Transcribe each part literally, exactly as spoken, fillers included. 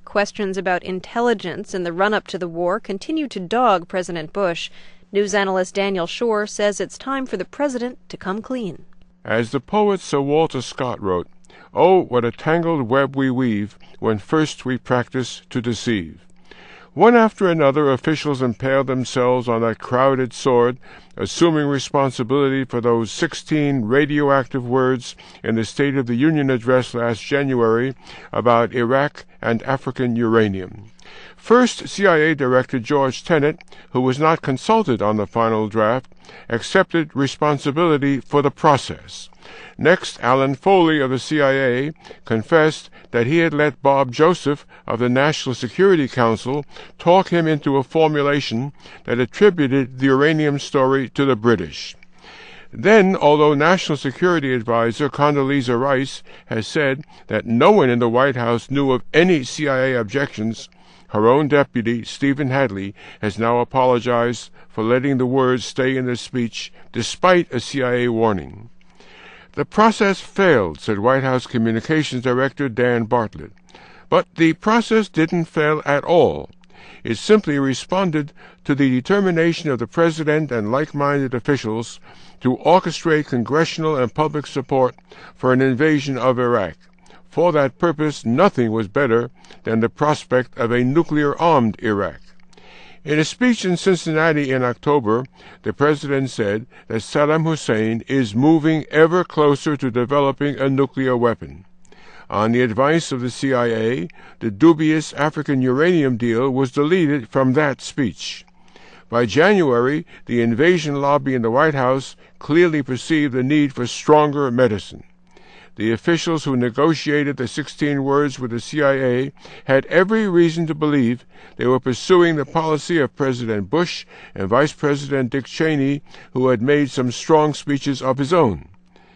Questions about intelligence in the run-up to the war continue to dog President Bush. News analyst Daniel Schorr says it's time for the president to come clean. As the poet Sir Walter Scott wrote, "Oh, what a tangled web we weave when first we practice to deceive." One after another, officials impaled themselves on that crowded sword, assuming responsibility for those sixteen radioactive words in the State of the Union address last January about Iraq and African uranium. First, C I A Director George Tenet, who was not consulted on the final draft, accepted responsibility for the process. Next, Alan Foley of the C I A confessed that he had let Bob Joseph of the National Security Council talk him into a formulation that attributed the uranium story to the British. Then, although National Security Advisor Condoleezza Rice has said that no one in the White House knew of any C I A objections, her own deputy, Stephen Hadley, has now apologized for letting the words stay in the speech despite a C I A warning. The process failed, said White House Communications Director Dan Bartlett. But the process didn't fail at all. It simply responded to the determination of the President and like-minded officials to orchestrate congressional and public support for an invasion of Iraq. For that purpose, nothing was better than the prospect of a nuclear-armed Iraq. In a speech in Cincinnati in October, the President said that Saddam Hussein is moving ever closer to developing a nuclear weapon. On the advice of the C I A, the dubious African uranium deal was deleted from that speech. By January, the invasion lobby in the White House clearly perceived the need for stronger medicine. The officials who negotiated the sixteen words with the C I A had every reason to believe they were pursuing the policy of President Bush and Vice President Dick Cheney, who had made some strong speeches of his own.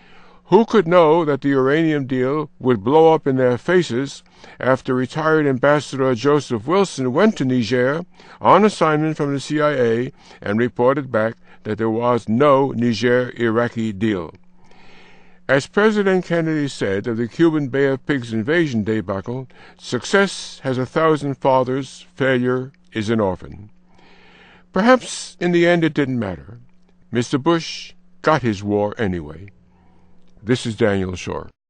Who could know that the uranium deal would blow up in their faces after retired Ambassador Joseph Wilson went to Niger on assignment from the C I A and reported back that there was no Niger-Iraqi deal. As President Kennedy said of the Cuban Bay of Pigs invasion debacle, success has a thousand fathers, failure is an orphan. Perhaps in the end it didn't matter. Mister Bush got his war anyway. This is Daniel Schorr.